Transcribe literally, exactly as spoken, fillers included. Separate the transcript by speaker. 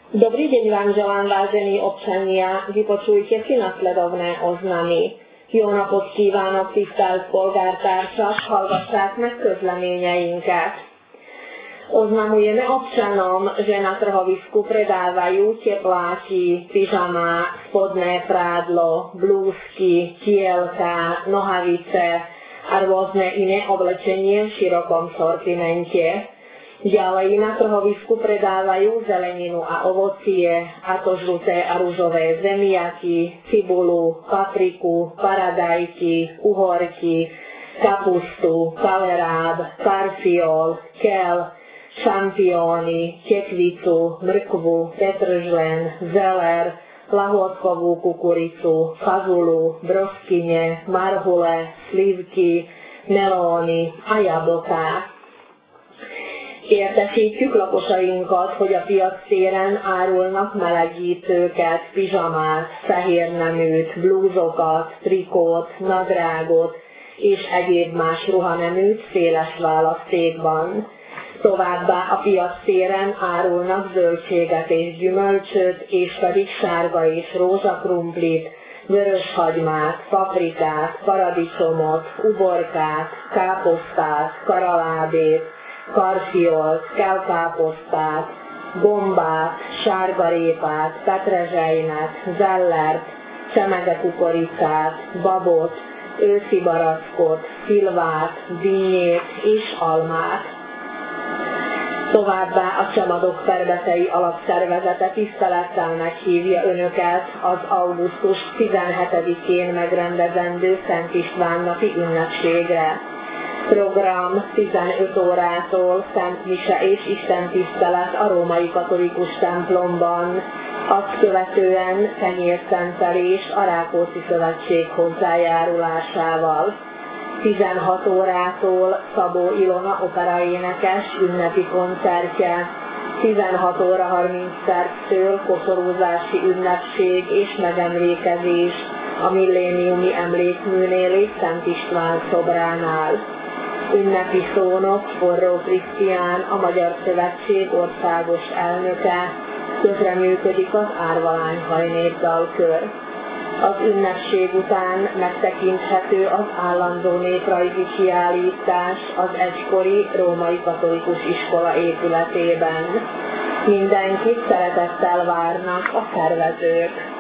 Speaker 1: Dobrý deň vám želám, vážení občania. Vypočujte si nasledovné oznámy. Jó napot kívánok, tisztelt polgártársak, hallgassák meg közleményeinket. Oznamujeme občanom, že na trhovisku predávajú tepláky, pyžama, spodné prádlo, blúzky, tielka, nohavice a rôzne iné oblečenie v širokom sortimente. Ďalej na trhovisku predávajú zeleninu a ovocie, a to žluté a ružové zemiaky, cibulu, papriku, paradajky, uhorky, kapustu, kaleráb, karfiol, kel, šampióny, tekvicu, mrkvu, petržlen, zeler, lahôdkovú kukuricu, fazulu, broskyne, marhule, slivky, melóny a jablká. Értesítjük lakosainkat, hogy a piactéren árulnak melegítőket, pizsamát, fehérneműt, blúzokat, trikót, nadrágot és egyéb más ruhaneműt széles választékban. Továbbá a piactéren árulnak zöldséget és gyümölcsöt, és pedig sárga és rózsakrumplit, vöröshagymát, paprikát, paradicsomot, uborkát, káposztát, karalábét, karfiolt, kelkáposztát, gombát, sárgarépát, petrezselynet, zellert, csemegekukoricát, babot, őszi barackot, szilvát, dinnyét és almát. Továbbá a Csamadok Ferbetei Alapszervezete tisztelettel meghívja Önöket az augusztus tizenhetedikén megrendezendő Szent István napi ünnepségre. Program tizenöt órától Szent Mise és istentisztelet a római katolikus templomban, azt követően kenyérszentelés a Rákóczi Szövetség hozzájárulásával. tizenhat órától Szabó Ilona operaénekes ünnepi koncertje, tizenhat óra harminc perctől koszorúzási ünnepség és megemlékezés a milléniumi emlékműnél és Szent István szobránál. Ünnepi szónok Forró Krisztián, a Magyar Szövetség országos elnöke, közreműködik az Árvalány Hajnépdalkör. Az ünnepség után megtekinthető az állandó néprajzi kiállítás az egykori római katolikus iskola épületében. Mindenkit szeretettel várnak a szervezők.